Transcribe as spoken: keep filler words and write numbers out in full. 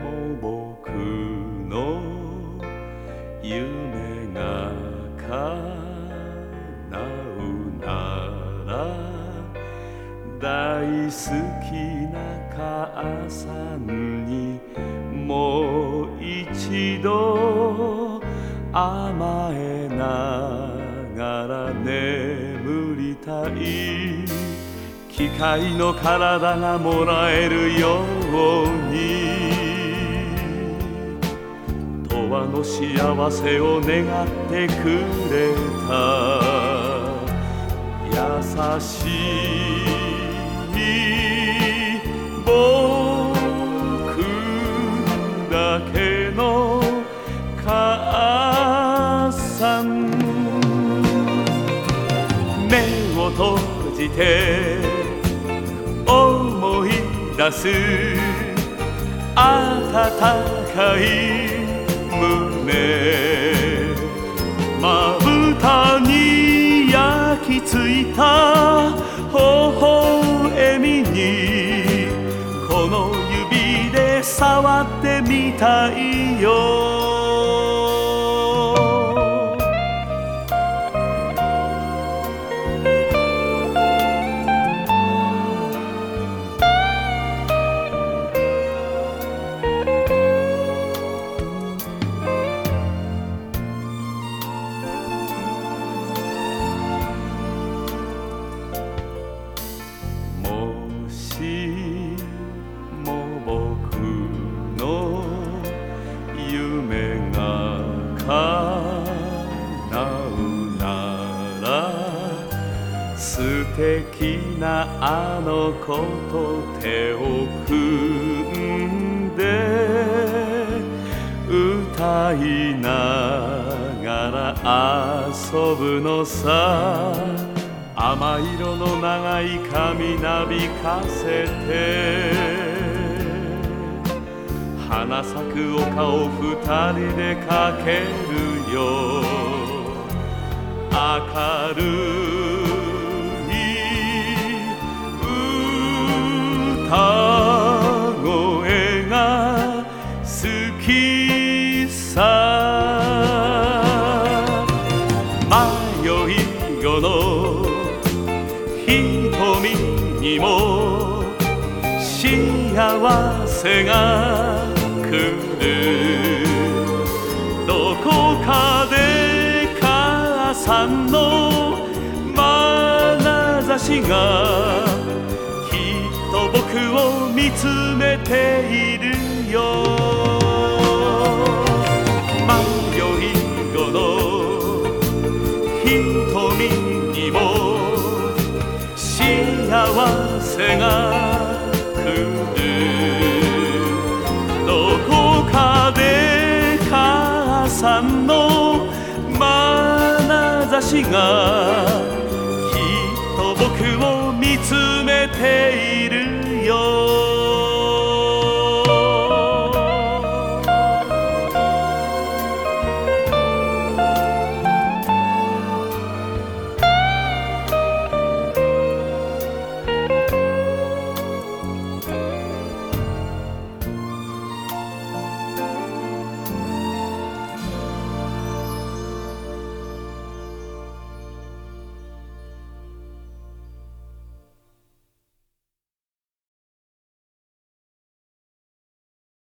も僕の夢が叶うなら大好きな母さんにもう一度甘えながら眠りたい。機械の体がもらえるように永遠の幸せを願ってくれた優しい僕だけの母さん。目を閉じて思い出す温かい胸まぶたに焼き付いた微笑みにこの指で触ってみたいよ。夢が叶うなら素敵なあの子と手を組んで歌いながら遊ぶのさ。甘色の長い髪なびかせて花咲く丘を二人で駆けるよ。明るい歌声が好きさ。迷い子の瞳にも幸せが来る。どこかで母さんの眼差しがきっと僕を見つめているよ。迷い子の瞳にも幸せが来る。どこかで母さんの眼差しがきっと僕を見つめているよ。